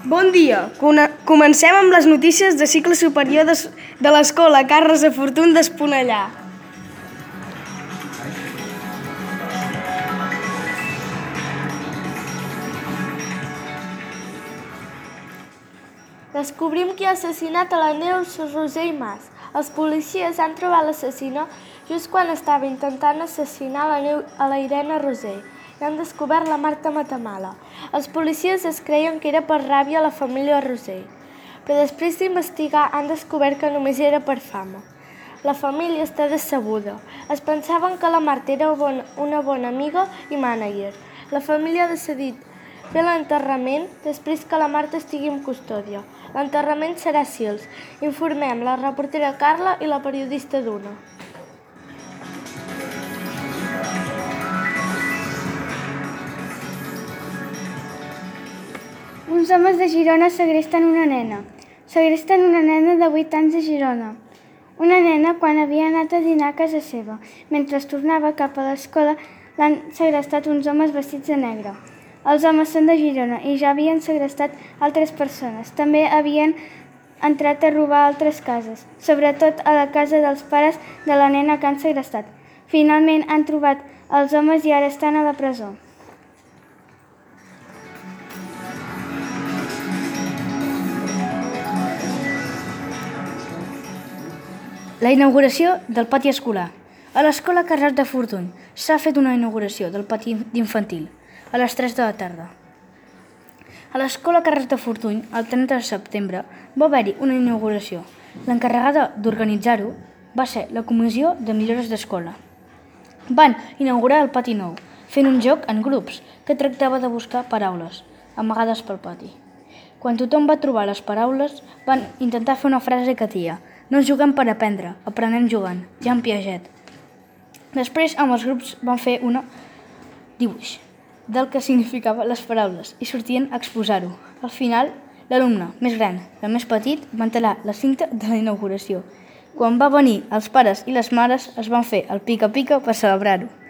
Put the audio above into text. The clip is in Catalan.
Bon dia. Comencem amb les notícies de cicle superior de l'Escola Carles de Fortuny d'Esponellà. Descobrim qui ha assassinat a la Neus Roser i Mas. Els policies han trobat l'assassina just quan estava intentant assassinar a la Irene Roser i han descobert la Marta Matamala. Els policies es creien que era per ràbia a la família Roser, però després d'investigar han descobert que només era per fama. La família està decebuda. Es pensaven que la Marta era una bona amiga i mànager. La família ha decidit fer l'enterrament després que la Marta estigui en custòdia. L'enterrament serà a Sils. Informem la reportera Carla i la periodista Duna. Uns homes de Girona segresten una nena. Segresten una nena de 8 anys de Girona. Una nena quan havia anat a dinar a casa seva. Mentre tornava cap a l'escola l'han segrestat uns homes vestits de negre. Els homes són de Girona i ja havien segrestat altres persones. També havien entrat a robar altres cases, sobretot a la casa dels pares de la nena que han segrestat. Finalment han trobat els homes i ara estan a la presó. La inauguració del pati escolar. A l'Escola Carles de Fortuny s'ha fet una inauguració del pati infantil a les 3 de la tarda. A l'Escola Carles de Fortuny, el 30 de setembre, va haver-hi una inauguració. L'encarregada d'organitzar-ho va ser la Comissió de Millores d'Escola. Van inaugurar el pati nou, fent un joc en grups que tractava de buscar paraules amagades pel pati. Quan tothom va trobar les paraules, van intentar fer una frase que deia: "No juguem per aprendre, aprenem jugant", Jean Piaget. Després, amb els grups, van fer un dibuix del que significaven les paraules i sortien a exposar-ho. Al final, l'alumne més gran i el més petit van tallar la cinta de la inauguració. Quan va venir els pares i les mares, es van fer el pica-pica per celebrar-ho.